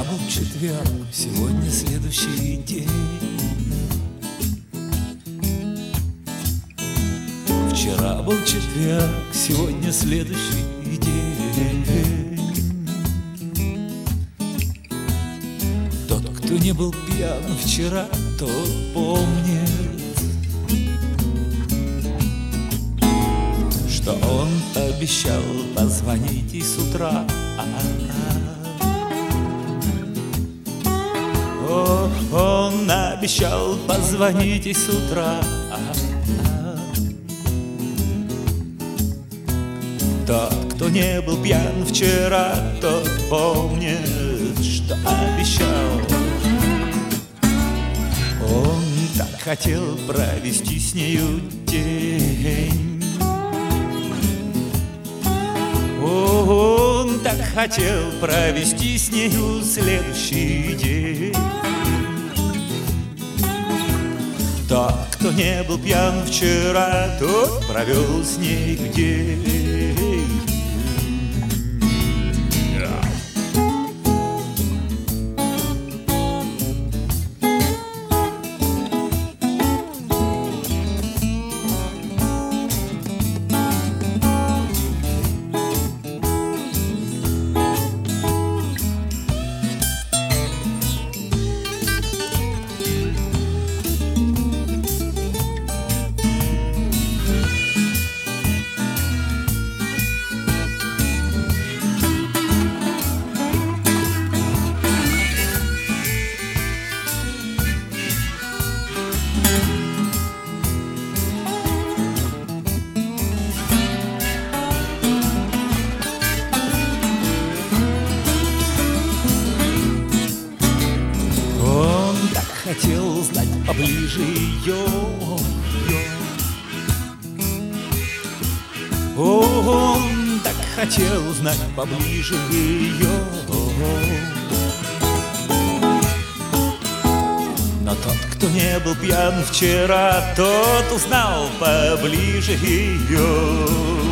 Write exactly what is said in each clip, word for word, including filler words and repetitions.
Вчера был четверг, сегодня следующий день. Вчера был четверг, сегодня следующий день. Тот, кто не был пьян вчера, тот помнит, что он обещал позвонить и с утра. О, он обещал позвонить и с утра. Тот, кто не был пьян вчера, тот помнит, что обещал. Он так хотел провести с нею день. Он так хотел провести с нею следующий день. Тот, кто не был пьян вчера, тот провел с ней день. Хотел знать поближе ее. Он так хотел знать поближе ее. Но тот, кто не был пьян вчера, тот узнал поближе ее.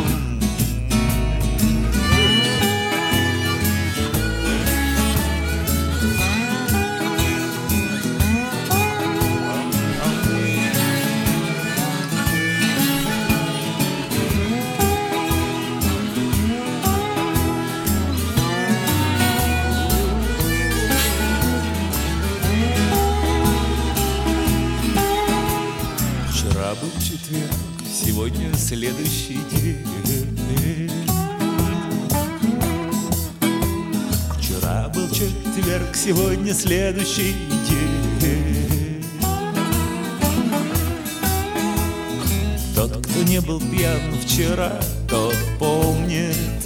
Вчера был четверг, сегодня следующий день. Вчера был четверг, сегодня следующий день. Тот, кто не был пьян вчера, тот помнит,